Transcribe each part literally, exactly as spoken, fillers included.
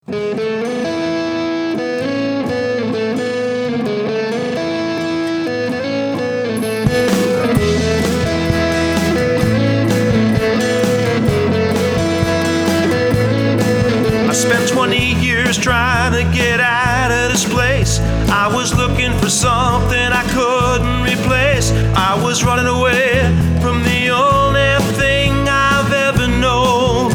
I spent twenty years trying to get out of this place. I was looking for something I couldn't replace. I was running away from the only thing I've ever known.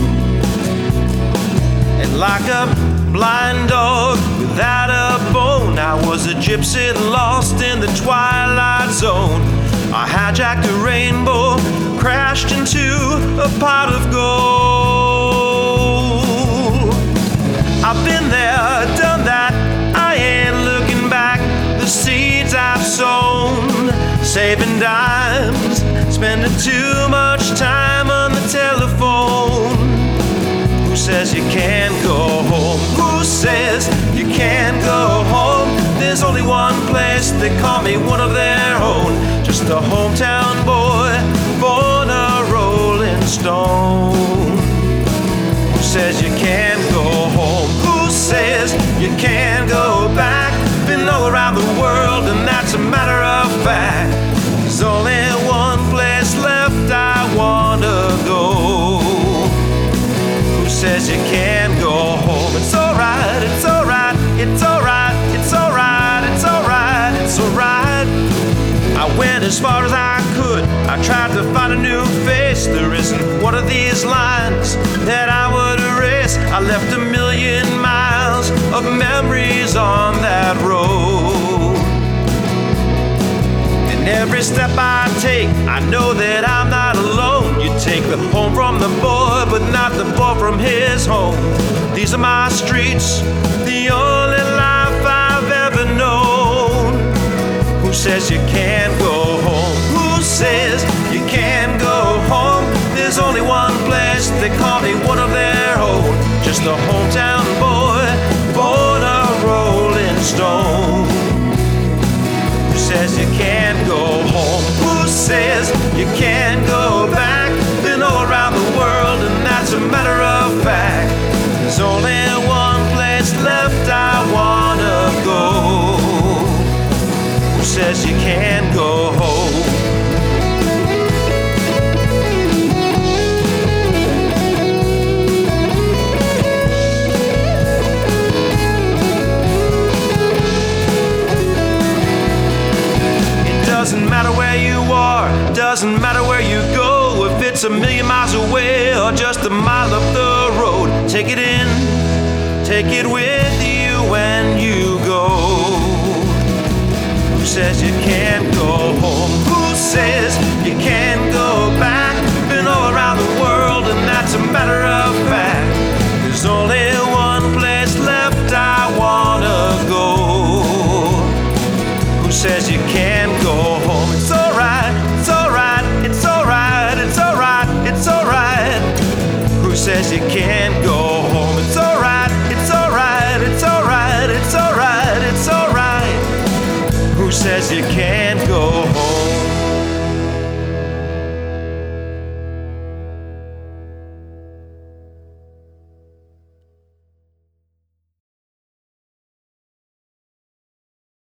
And like a blind dog without a bone, I was a gypsy lost in the twilight zone. I hijacked a rainbow, crashed into a pot of gold. I've been there, done that, I ain't looking back. The seeds I've sown, saving dimes, spending too much time on the telephone. Who says you can't go home? Who says you can't go home? There's only one place, they call me one of their own. Just a hometown boy, born a rolling stone. Who says you can't go home? Who says you can't go back? Been all around the world and that's a matter of fact. There's only one place left I wanna go. Who says you can't go home? It's alright, it's alright, it's alright, it's alright, it's alright, it's alright. I went as far as I could, I tried to find a new face. There isn't one of these lines that I would erase. I left a million miles of memories on that road. And every step I take, I know that I'm not alone. You take the home from the boy, but not the boy from his home. These are my streets, the only life I've ever known. Who says you can't go home? Who says you can't go home? There's only one place, they call me one of their own. Just a hometown boy, born a rolling stone. Who says you can't go home? Who says you can't go back? Been all around the world and that's a matter of fact. There's only one place left I wanna go. Who says you can't go home? It doesn't matter where you are, doesn't matter where you go. If it's a million miles away or just a mile up the road, take it in, take it with you when you go. Who says you can't go home? Who says you can't